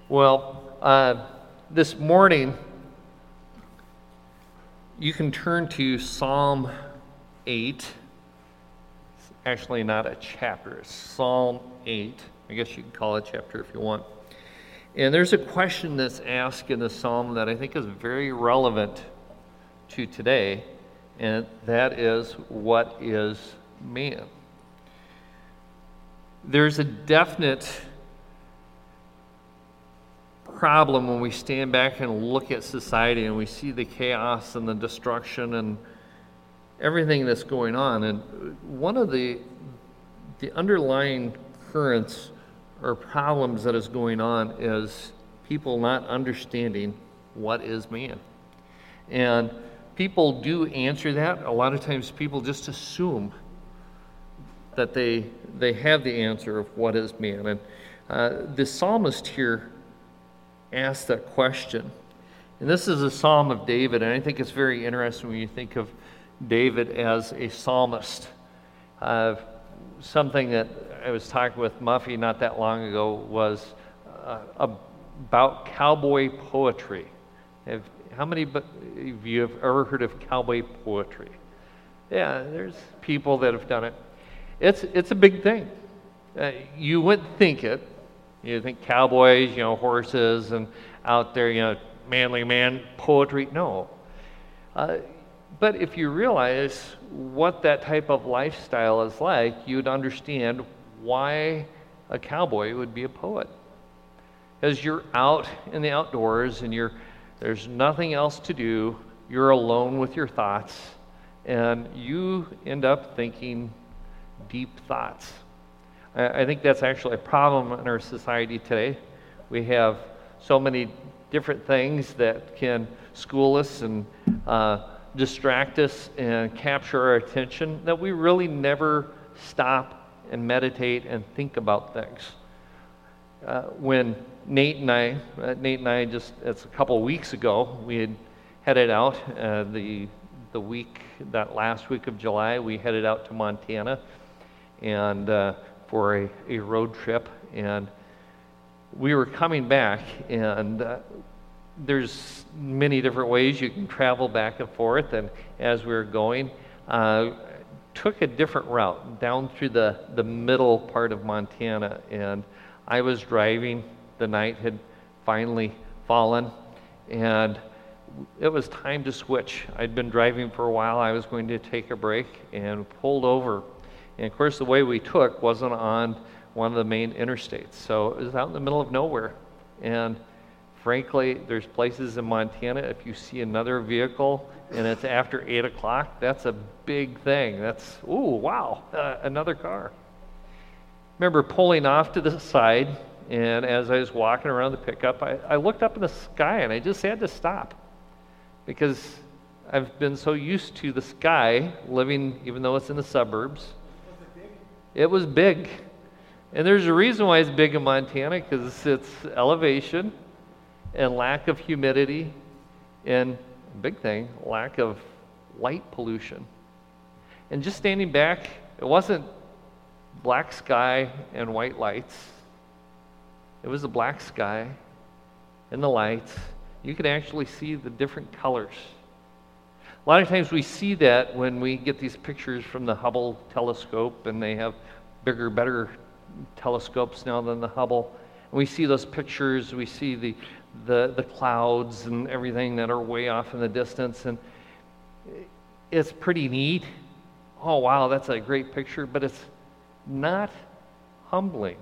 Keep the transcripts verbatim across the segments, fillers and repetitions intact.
Well, uh, this morning, you can turn to Psalm eight. It's actually not a chapter, it's Psalm eight. I guess you can call it a chapter if you want. And there's a question that's asked in the psalm that I think is very relevant to today, and that is, what is man? There's a definite problem when we stand back and look at society and we see the chaos and the destruction and everything that's going on. And one of the the underlying currents or problems that is going on is people not understanding what is man. And people do answer that. A lot of times people just assume that they they have the answer of what is man. And uh, the psalmist here asked that question. And this is a psalm of David, and I think it's very interesting when you think of David as a psalmist. Uh, something that I was talking with Muffy not that long ago was uh, about cowboy poetry. Have, how many of you have ever heard of cowboy poetry? Yeah, there's people that have done it. It's it's a big thing. Uh, you wouldn't think it. You think cowboys, you know, horses, and out there, you know, manly man poetry. No. Uh, but if you realize what that type of lifestyle is like, you'd understand why a cowboy would be a poet. Because you're out in the outdoors and you're there's nothing else to do. You're alone with your thoughts, and you end up thinking deep thoughts. I think that's actually a problem in our society today. We have so many different things that can school us and uh, distract us and capture our attention that we really never stop and meditate and think about things. Uh, when Nate and I, uh, Nate and I just, it's a couple weeks ago, we had headed out uh, the the week, that last week of July, we headed out to Montana and uh, for a, a road trip, and we were coming back, and uh, there's many different ways you can travel back and forth, and as we were going, uh, took a different route down through the, the middle part of Montana, and I was driving. The night had finally fallen, and it was time to switch. I'd been driving for a while. I was going to take a break and pulled over. And of course, the way we took wasn't on one of the main interstates. So it was out in the middle of nowhere. And frankly, there's places in Montana, if you see another vehicle and it's after eight o'clock, that's a big thing. That's, ooh, wow, uh, another car. Remember pulling off to the side, and as I was walking around the pickup, I, I looked up in the sky and I just had to stop because I've been so used to the sky, living, even though it's in the suburbs. It was big. And there's a reason why it's big in Montana, because it's elevation and lack of humidity and, big thing, lack of light pollution. And just standing back, it wasn't black sky and white lights. It was the black sky and the lights. You could actually see the different colors. A lot of times we see that when we get these pictures from the Hubble telescope, and they have bigger, better telescopes now than the Hubble. And we see those pictures, we see the, the, the clouds and everything that are way off in the distance, and it's pretty neat. Oh, wow, that's a great picture, but it's not humbling.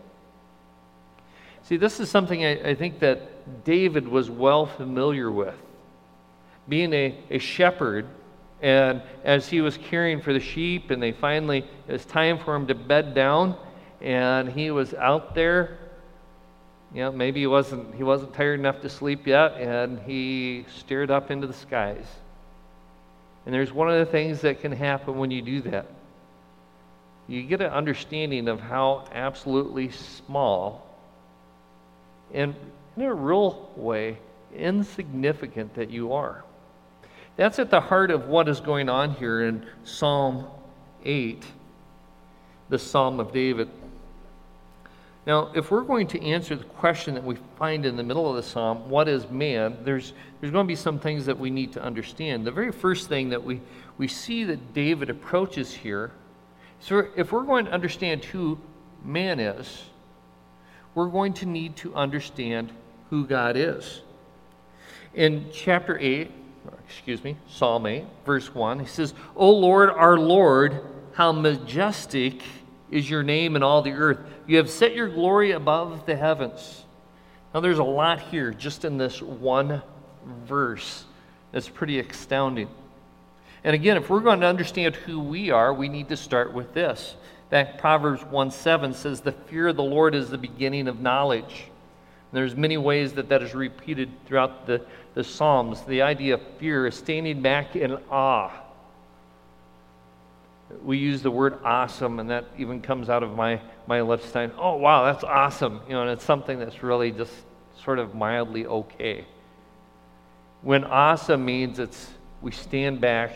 See, this is something I, I think that David was well familiar with. Being a, a shepherd, and as he was caring for the sheep, and they finally, it was time for him to bed down, and he was out there, you know, maybe he wasn't he wasn't tired enough to sleep yet, and he stared up into the skies. And there's one of the things that can happen when you do that. You get an understanding of how absolutely small, and in a real way, insignificant that you are. That's at the heart of what is going on here in Psalm eight, the Psalm of David. Now, if we're going to answer the question that we find in the middle of the psalm, what is man, there's, there's going to be some things that we need to understand. The very first thing that we, we see that David approaches here, so if we're going to understand who man is, we're going to need to understand who God is. In chapter eight, excuse me, Psalm eight, verse one, he says, O Lord, our Lord, how majestic is your name in all the earth. You have set your glory above the heavens. Now there's a lot here just in this one verse that's pretty astounding. And again, if we're going to understand who we are, we need to start with this. That Proverbs one seven says, the fear of the Lord is the beginning of knowledge. And there's many ways that that is repeated throughout the, the Psalms. The idea of fear is standing back in awe. We use the word awesome, and that even comes out of my, my lips saying, oh, wow, that's awesome. You know, and it's something that's really just sort of mildly okay. When awesome means it's we stand back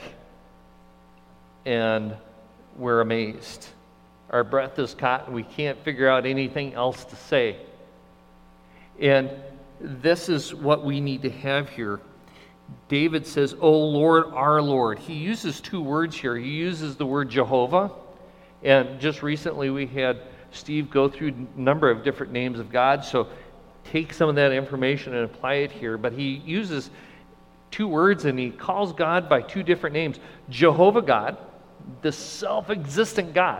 and we're amazed. Our breath is caught and we can't figure out anything else to say. And this is what we need to have here. David says, O Lord, our Lord. He uses two words here. He uses the word Jehovah. And just recently we had Steve go through a number of different names of God. So take some of that information and apply it here. But he uses two words and he calls God by two different names. Jehovah God, the self-existent God.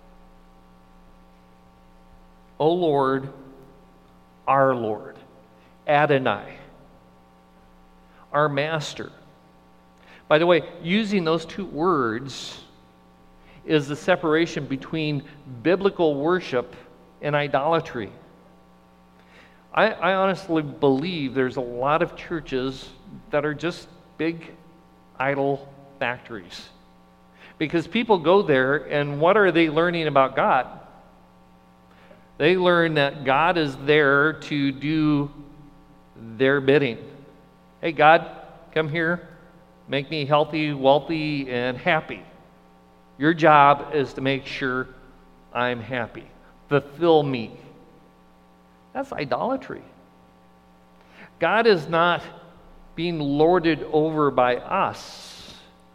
O Lord, our Lord. Adonai. Our master. By the way, using those two words is the separation between biblical worship and idolatry. I, I honestly believe there's a lot of churches that are just big idol factories. Because people go there, and what are they learning about God? They learn that God is there to do their bidding. Hey, God, come here, make me healthy, wealthy, and happy. Your job is to make sure I'm happy. Fulfill me. That's idolatry. God is not being lorded over by us.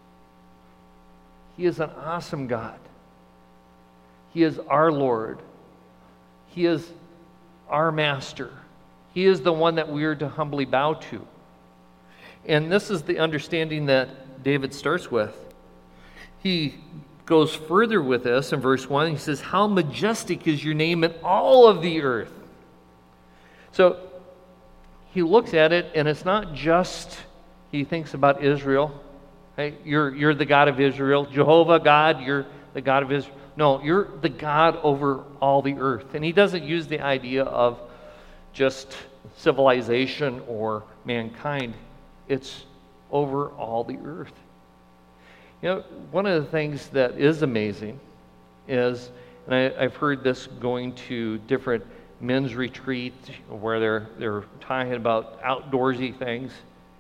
He is an awesome God. He is our Lord. He is our master. He is the one that we are to humbly bow to. And this is the understanding that David starts with. He goes further with this in verse one. He says, how majestic is your name in all of the earth. So he looks at it, and it's not just he thinks about Israel. Hey, you're, you're the God of Israel. Jehovah God, you're the God of Israel. No, you're the God over all the earth. And he doesn't use the idea of just civilization or mankind. It's over all the earth. You know, one of the things that is amazing is, and I, I've heard this going to different men's retreats where they're they're talking about outdoorsy things.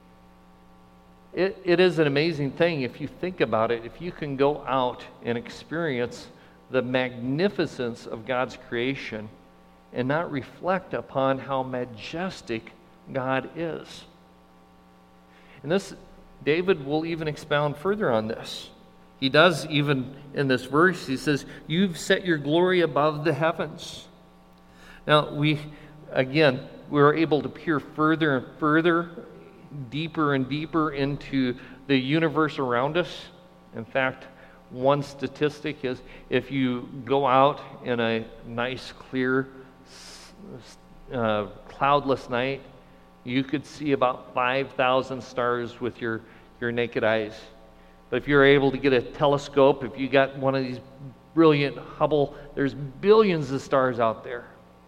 It, it is an amazing thing if you think about it, if you can go out and experience the magnificence of God's creation and not reflect upon how majestic God is. And this, David will even expound further on this. He does even in this verse, he says, you've set your glory above the heavens. Now, we, again, we're able to peer further and further, deeper and deeper into the universe around us. In fact, one statistic is if you go out in a nice, clear, uh, cloudless night, you could see about five thousand stars with your, your naked eyes. But if you're able to get a telescope, if you got one of these brilliant Hubble, there's billions of stars out there.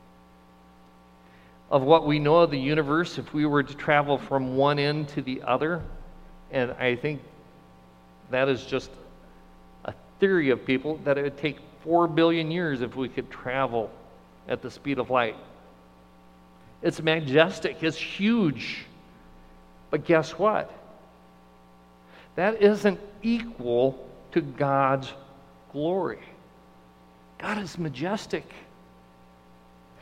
Of what we know of the universe, if we were to travel from one end to the other, and I think that is just a theory of people, that it would take four billion years if we could travel at the speed of light. It's majestic, it's huge. But guess what? That isn't equal to God's glory. God is majestic.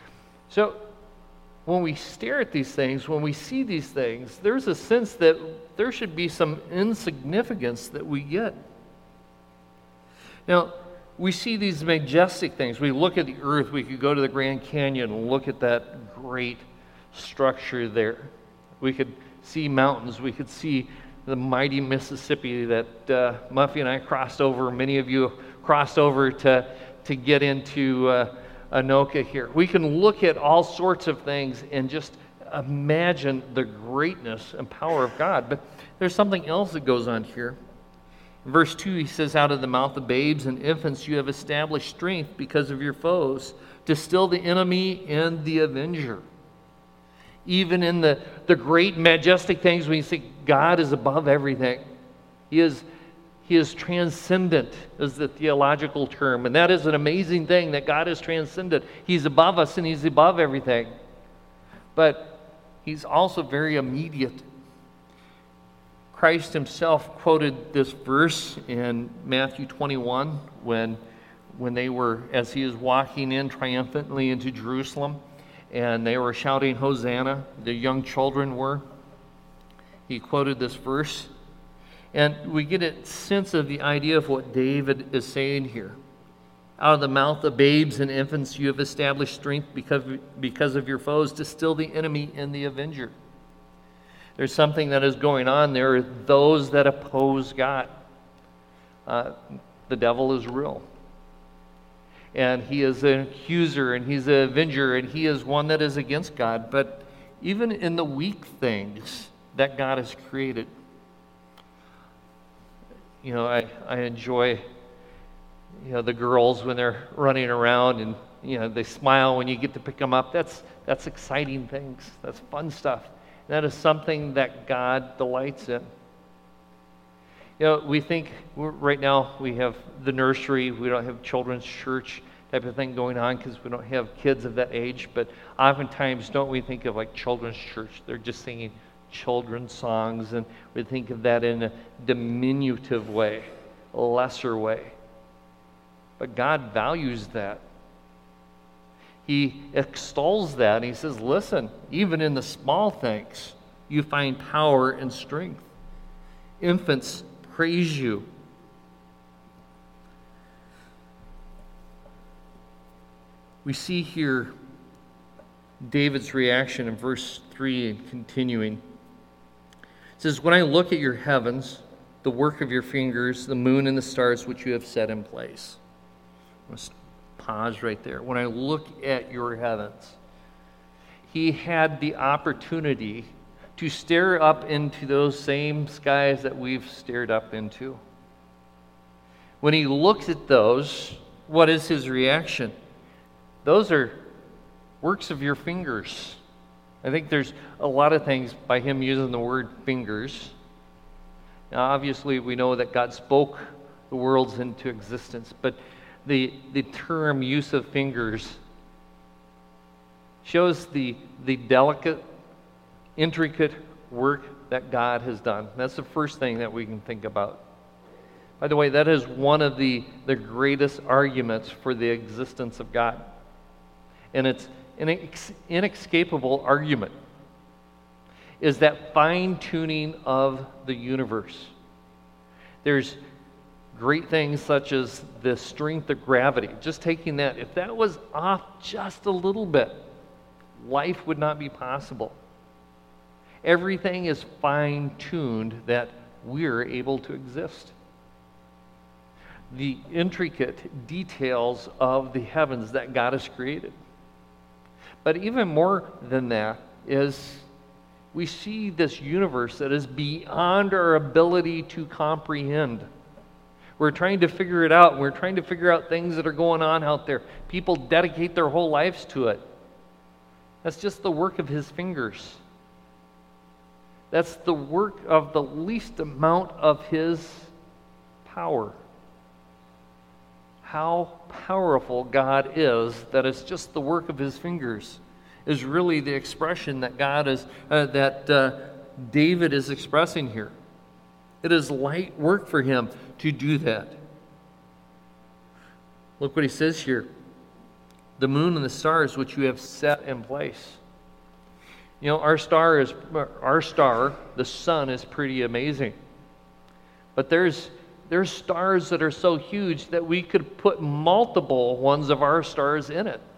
So when we stare at these things, when we see these things, there's a sense that there should be some insignificance that we get. Now, we see these majestic things. We look at the earth. We could go to the Grand Canyon and look at that great structure there. We could see mountains. We could see the mighty Mississippi that uh, Muffy and I crossed over. Many of you crossed over to, to get into uh, Anoka here. We can look at all sorts of things and just imagine the greatness and power of God. But there's something else that goes on here. In verse two, he says, out of the mouth of babes and infants you have established strength because of your foes, to still the enemy and the avenger. Even in the, the great majestic things, when you think God is above everything, He is He is transcendent, is the theological term. And that is an amazing thing, that God is transcendent. He's above us and He's above everything. But He's also very immediate. Christ Himself quoted this verse in Matthew twenty-one when, when they were, as He is walking in triumphantly into Jerusalem, and they were shouting, Hosanna, the young children were. He quoted this verse. And we get a sense of the idea of what David is saying here. Out of the mouth of babes and infants you have established strength because, because of your foes, to still the enemy and the avenger. There's something that is going on there. Those that oppose God. Uh, the devil is real. And he is an accuser, and he's an avenger, and he is one that is against God. But even in the weak things that God has created, you know, I, I enjoy, you know, the girls when they're running around and, you know, they smile when you get to pick them up. That's, that's exciting things. That's fun stuff. And that is something that God delights in. You know, we think we're, right now we have the nursery. We don't have children's church type of thing going on because we don't have kids of that age. But oftentimes, don't we think of like children's church? They're just singing children's songs, and we think of that in a diminutive way, a lesser way. But God values that. He extols that, and He says, listen, even in the small things, you find power and strength. Infants praise you. We see here David's reaction in verse three and continuing. It says, when I look at your heavens, the work of your fingers, the moon and the stars which you have set in place. Let's pause right there. When I look at your heavens, he had the opportunity to stare up into those same skies that we've stared up into. When he looks at those, what is his reaction? Those are works of your fingers. I think there's a lot of things by him using the word fingers. Now, obviously, we know that God spoke the worlds into existence, but the, the term use of fingers shows the, the delicate, intricate work that God has done. That's the first thing that we can think about. By the way, that is one of the, the greatest arguments for the existence of God. And it's an inex- inescapable argument, is that fine-tuning of the universe. There's great things such as the strength of gravity. Just taking that, if that was off just a little bit, life would not be possible. Everything is fine-tuned that we're able to exist. The intricate details of the heavens that God has created. But even more than that is we see this universe that is beyond our ability to comprehend. We're trying to figure it out. We're trying to figure out things that are going on out there. People dedicate their whole lives to it. That's just the work of his fingers. That's the work of the least amount of his power. How powerful God is, that it's just the work of his fingers, is really the expression that God is, uh, that uh, David is expressing here. It is light work for him to do that. Look what he says here. the moon and the stars which you have set in place. You know, our star is our star, the sun, is pretty amazing. But there's there's stars that are so huge that we could put multiple ones of our stars in it.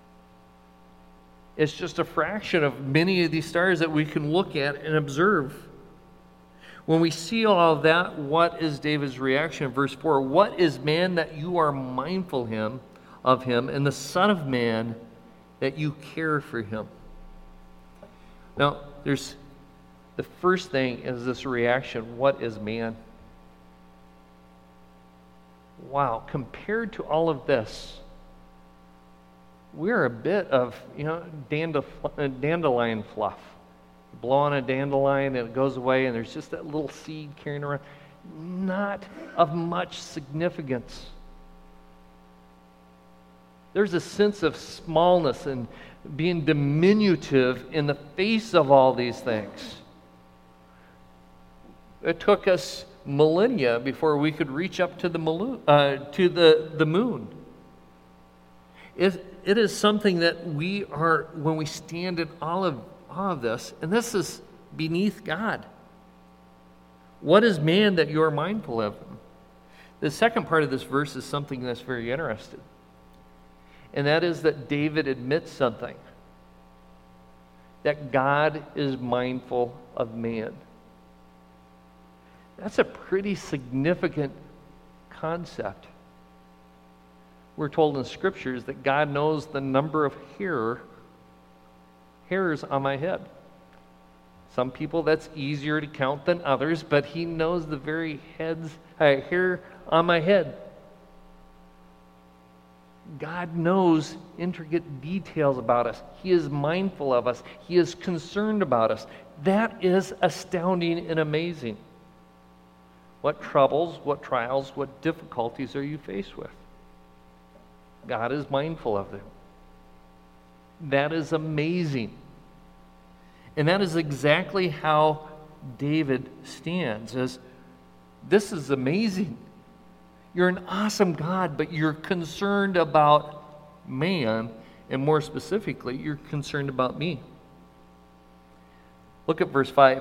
It's just a fraction of many of these stars that we can look at and observe. When we see all of that, what is David's reaction in verse four? What is man that you are mindful him of him, and the Son of Man that you care for him? Now, there's the first thing is this reaction. What is man? Wow, compared to all of this, we're a bit of, you know, dandelion fluff. You blow on a dandelion and it goes away, and there's just that little seed carrying around. Not of much significance. There's a sense of smallness and being diminutive in the face of all these things. It took us millennia before we could reach up to the, moon, uh, to the, the moon. It, it is something that we are, when we stand in all of, all of this, and this is beneath God. What is man that you are mindful of him? The second part of this verse is something that's very interesting. And that is that David admits something. That God is mindful of man. That's a pretty significant concept. We're told in scriptures that God knows the number of hair, hairs on my head. Some people that's easier to count than others, but he knows the very heads, uh, hair on my head. God knows intricate details about us. He is mindful of us. He is concerned about us. That is astounding and amazing. What troubles, what trials, what difficulties are you faced with? God is mindful of them. That is amazing. And that is exactly how David stands, as this is amazing. You're an awesome God, but you're concerned about man, and more specifically, you're concerned about me. Look at verse five.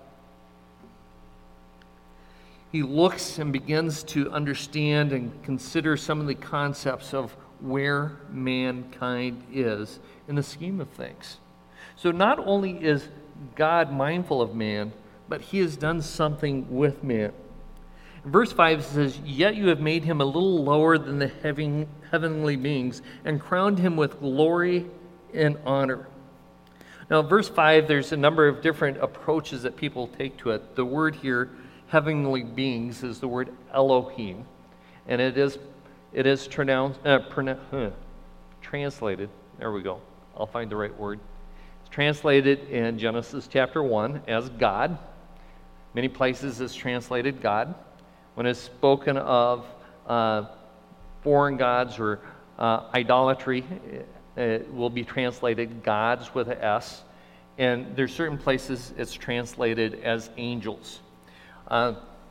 He looks and begins to understand and consider some of the concepts of where mankind is in the scheme of things. So not only is God mindful of man, but he has done something with man. Verse five says, "Yet you have made him a little lower than the heaven, heavenly beings and crowned him with glory and honor." Now, verse five, there's a number of different approaches that people take to it. The word here, heavenly beings, is the word Elohim, and it is it is pronounced, uh, pronoun- uh, translated, there we go, I'll find the right word. It's translated in Genesis chapter one as God. Many places it's translated God. When it's spoken of uh, foreign gods or uh, idolatry, it will be translated gods with an S. And there's certain places it's translated as angels. Uh,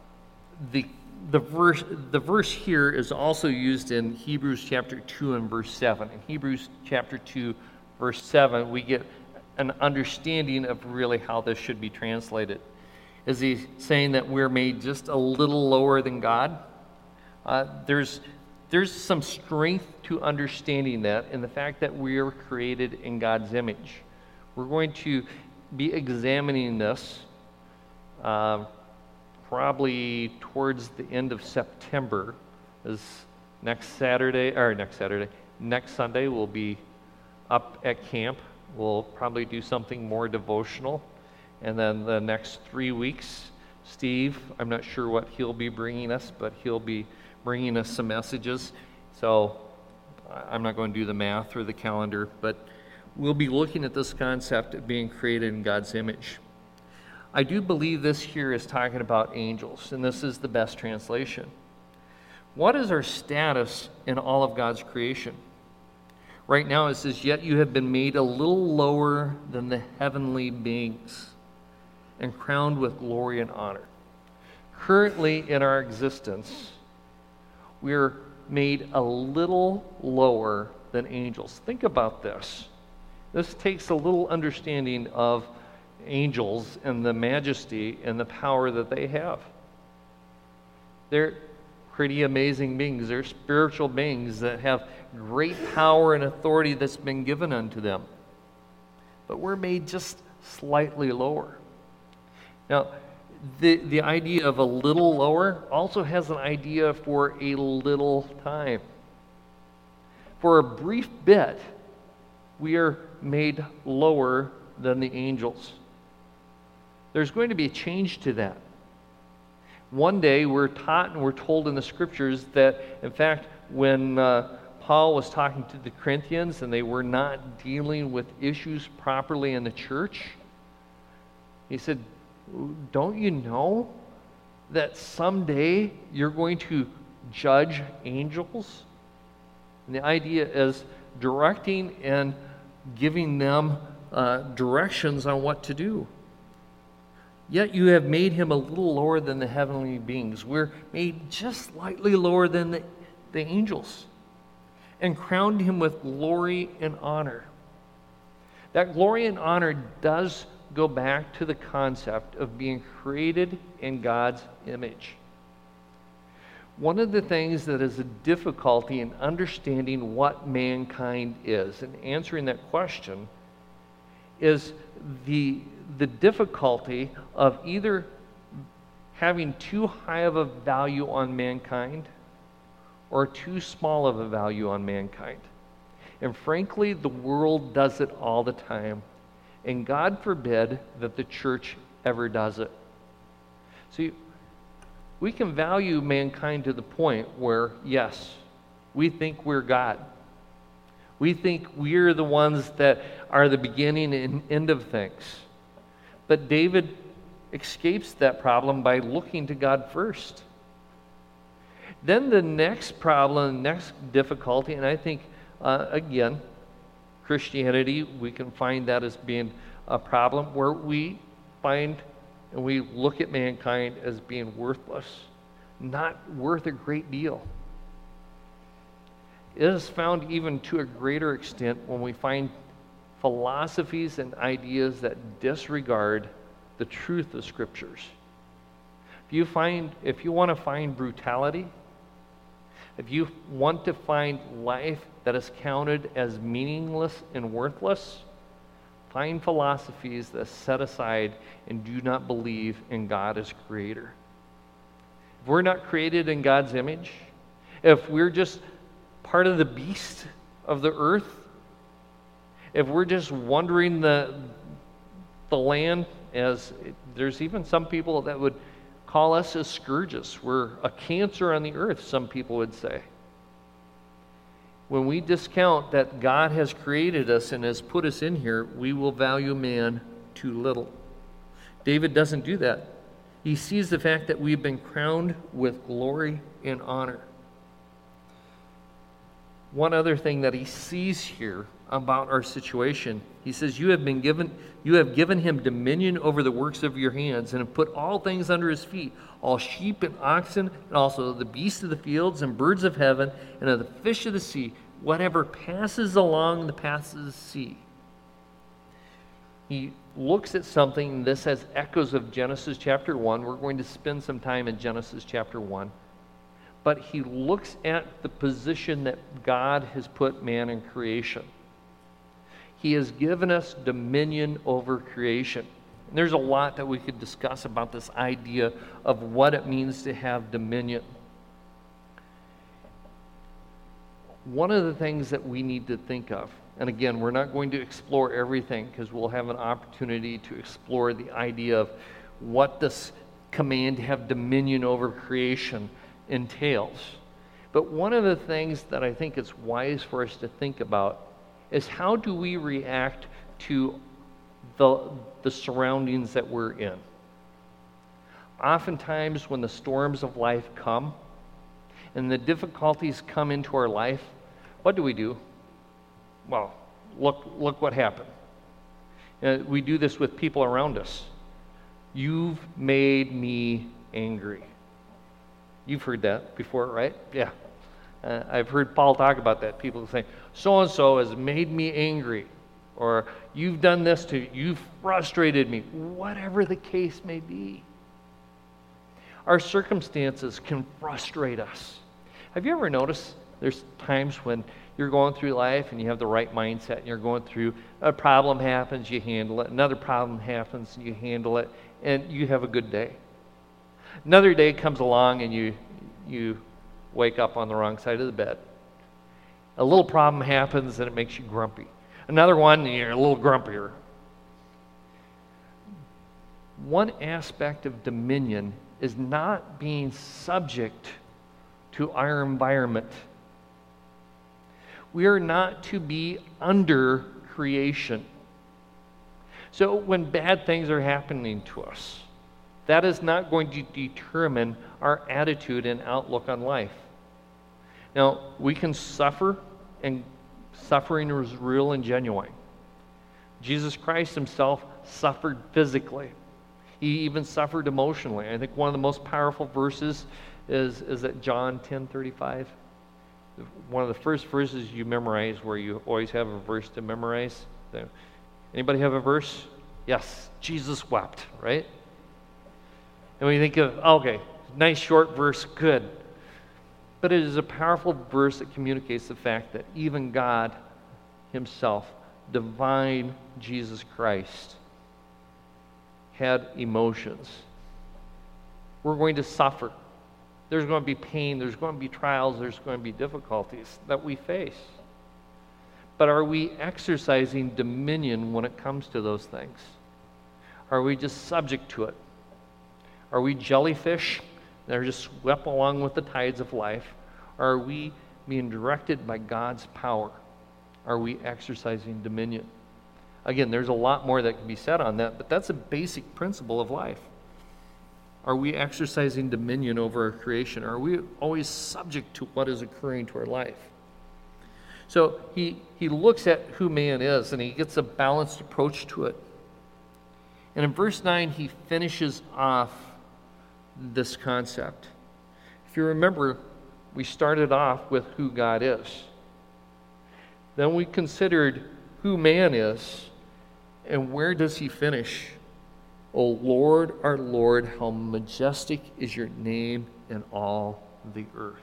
the the verse the verse here is also used in Hebrews chapter two and verse seven. In Hebrews chapter two, verse seven, we get an understanding of really how this should be translated. Is he saying that we're made just a little lower than God? Uh, there's there's some strength to understanding that in the fact that we are created in God's image. We're going to be examining this uh, probably towards the end of September. As next Saturday, or next Saturday, next Sunday we'll be up at camp. We'll probably do something more devotional. And then the next three weeks, Steve, I'm not sure what he'll be bringing us, but he'll be bringing us some messages. So I'm not going to do the math or the calendar, but we'll be looking at this concept of being created in God's image. I do believe this here is talking about angels, and this is the best translation. What is our status in all of God's creation? Right now it says, "Yet you have been made a little lower than the heavenly beings and crowned with glory and honor." Currently in our existence, we are made a little lower than angels. Think about this. This takes a little understanding of angels and the majesty and the power that they have. They're pretty amazing beings. They're spiritual beings that have great power and authority that's been given unto them. But we're made just slightly lower. Now, the, the idea of a little lower also has an idea for a little time. For a brief bit, we are made lower than the angels. There's going to be a change to that. One day we're taught and we're told in the scriptures that, in fact, when uh, Paul was talking to the Corinthians and they were not dealing with issues properly in the church, he said, don't you know that someday you're going to judge angels? And the idea is directing and giving them uh, directions on what to do. Yet you have made him a little lower than the heavenly beings. We're made just slightly lower than the, the angels, and crowned him with glory and honor. That glory and honor does go back to the concept of being created in God's image. One of the things that is a difficulty in understanding what mankind is and answering that question is the, the difficulty of either having too high of a value on mankind or too small of a value on mankind. And frankly, the world does it all the time. And God forbid that the church ever does it. See, we can value mankind to the point where, yes, we think we're God. We think we're the ones that are the beginning and end of things. But David escapes that problem by looking to God first. Then the next problem, the next difficulty, and I think, uh, again, Christianity, we can find that as being a problem where we find and we look at mankind as being worthless, not worth a great deal. It is found even to a greater extent when we find philosophies and ideas that disregard the truth of scriptures. If you find, if you want to find brutality, if you want to find life that is counted as meaningless and worthless, find philosophies that set aside and do not believe in God as creator. If we're not created in God's image, if we're just part of the beast of the earth, if we're just wandering the, the land, as there's even some people that would call us as scourges. We're a cancer on the earth, some people would say. When we discount that God has created us and has put us in here, we will value man too little. David doesn't do that. He sees the fact that we've been crowned with glory and honor. One other thing that he sees here about our situation, he says, you have been given, you have given him dominion over the works of your hands and have put all things under his feet, all sheep and oxen, and also the beasts of the fields and birds of heaven, and of the fish of the sea, whatever passes along the paths of the sea. He looks at something, and this has echoes of Genesis chapter one. We're going to spend some time in Genesis chapter one. But he looks at the position that God has put man in creation. He has given us dominion over creation. And there's a lot that we could discuss about this idea of what it means to have dominion. One of the things that we need to think of, and again, we're not going to explore everything because we'll have an opportunity to explore the idea of what this command to have dominion over creation entails. But one of the things that I think it's wise for us to think about is how do we react to the, the surroundings that we're in. Oftentimes when the storms of life come and the difficulties come into our life, what do we do? Well, look, look what happened. Uh, we do this with people around us. You've made me angry. You've heard that before, right? Yeah. Uh, I've heard Paul talk about that. People say, so-and-so has made me angry, or you've done this to, you've frustrated me, whatever the case may be. Our circumstances can frustrate us. Have you ever noticed there's times when you're going through life and you have the right mindset and you're going through, a problem happens, you handle it, another problem happens, and you handle it, and you have a good day. Another day comes along and you you wake up on the wrong side of the bed. A little problem happens and it makes you grumpy. Another one, and you're a little grumpier. One aspect of dominion is not being subject to our environment. We are not to be under creation. So when bad things are happening to us, that is not going to determine our attitude and outlook on life. Now, we can suffer, and suffering is real and genuine. Jesus Christ himself suffered physically. He even suffered emotionally. I think one of the most powerful verses is, is at John ten thirty-five. One of the first verses you memorize, where you always have a verse to memorize. Anybody have a verse? Yes, Jesus wept, right? And when you think of, okay, nice short verse, good. But it is a powerful verse that communicates the fact that even God himself, divine Jesus Christ, had emotions. We're going to suffer. There's going to be pain, there's going to be trials, there's going to be difficulties that we face. But are we exercising dominion when it comes to those things? Are we just subject to it? Are we jellyfish that are just swept along with the tides of life? Or are we being directed by God's power? Are we exercising dominion? Again, there's a lot more that can be said on that, but that's a basic principle of life. Are we exercising dominion over our creation? Are we always subject to what is occurring to our life? So he, he looks at who man is, and he gets a balanced approach to it. And in verse nine, he finishes off this concept. If you remember, we started off with who God is. Then we considered who man is, and where does he finish? O Lord, our Lord, how majestic is your name in all the earth.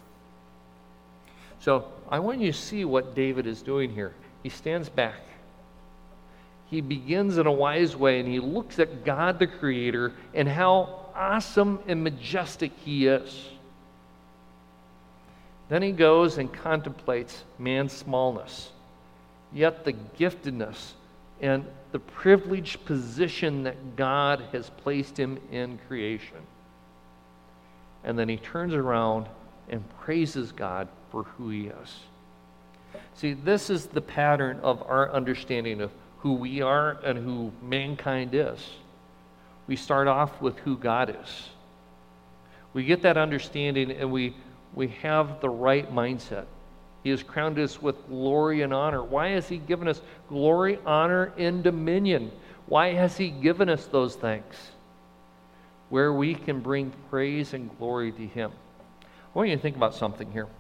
So I want you to see what David is doing here. He stands back. He begins in a wise way, and he looks at God the Creator and how awesome and majestic he is. Then he goes and contemplates man's smallness, yet the giftedness and the privileged position that God has placed him in creation. And then he turns around and praises God for who he is. See, this is the pattern of our understanding of who we are and who mankind is. We start off with who God is. We get that understanding, and we, we have the right mindset. He has crowned us with glory and honor. Why has he given us glory, honor, and dominion? Why has he given us those things? Where we can bring praise and glory to him. I want you to think about something here.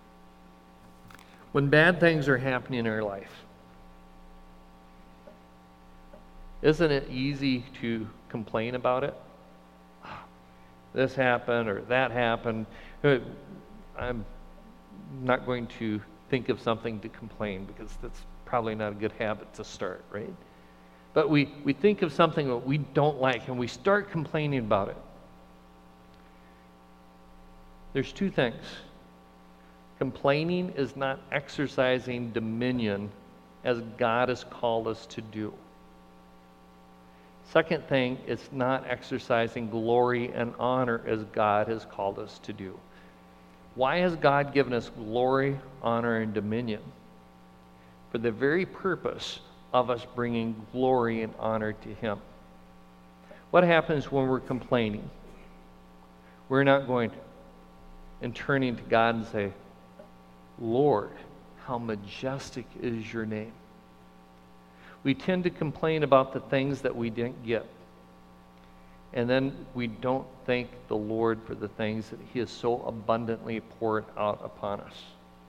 When bad things are happening in our life, isn't it easy to complain about it? This happened or that happened. I'm not going to think of something to complain, because that's probably not a good habit to start, right? But we, we think of something that we don't like, and we start complaining about it. There's two things. Complaining is not exercising dominion as God has called us to do. Second thing, it's not exercising glory and honor as God has called us to do. Why has God given us glory, honor, and dominion? For the very purpose of us bringing glory and honor to him. What happens when we're complaining? We're not going and turning to God and say, Lord, how majestic is your name. We tend to complain about the things that we didn't get. And then we don't thank the Lord for the things that he has so abundantly poured out upon us.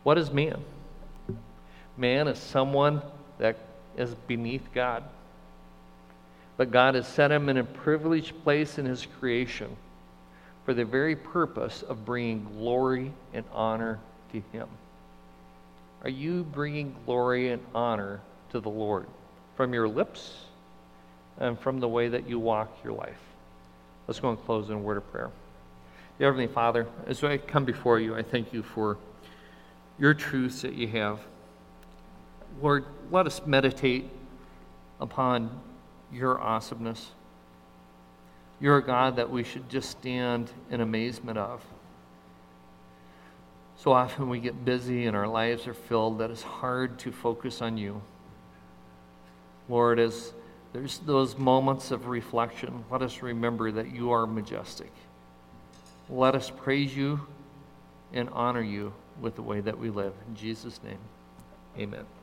What is man? Man is someone that is beneath God. But God has set him in a privileged place in his creation for the very purpose of bringing glory and honor to him. Are you bringing glory and honor to the Lord from your lips and from the way that you walk your life? Let's go and close in a word of prayer. Dear Heavenly Father, as I come before you, I thank you for your truths that you have. Lord, let us meditate upon your awesomeness. You're a God that we should just stand in amazement of. So often we get busy and our lives are filled that it's hard to focus on you. Lord, as there's those moments of reflection, let us remember that you are majestic. Let us praise you and honor you with the way that we live. In Jesus' name, amen.